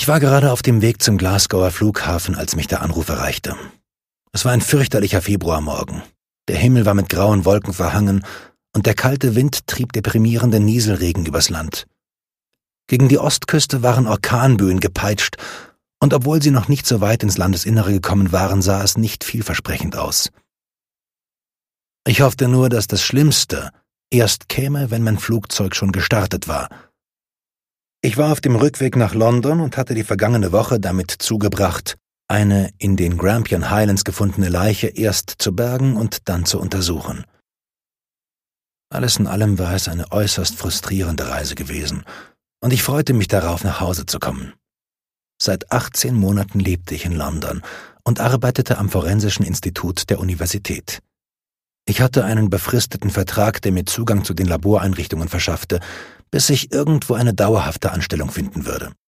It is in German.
Ich war gerade auf dem Weg zum Glasgower Flughafen, als mich der Anruf erreichte. Es war ein fürchterlicher Februarmorgen. Der Himmel war mit grauen Wolken verhangen und der kalte Wind trieb deprimierenden Nieselregen übers Land. Gegen die Ostküste waren Orkanböen gepeitscht, und obwohl sie noch nicht so weit ins Landesinnere gekommen waren, sah es nicht vielversprechend aus. Ich hoffte nur, dass das Schlimmste erst käme, wenn mein Flugzeug schon gestartet war. Ich war auf dem Rückweg nach London und hatte die vergangene Woche damit zugebracht, eine in den Grampian Highlands gefundene Leiche erst zu bergen und dann zu untersuchen. Alles in allem war es eine äußerst frustrierende Reise gewesen, und ich freute mich darauf, nach Hause zu kommen. Seit 18 Monaten lebte ich in London und arbeitete am Forensischen Institut der Universität. Ich hatte einen befristeten Vertrag, der mir Zugang zu den Laboreinrichtungen verschaffte, bis ich irgendwo eine dauerhafte Anstellung finden würde.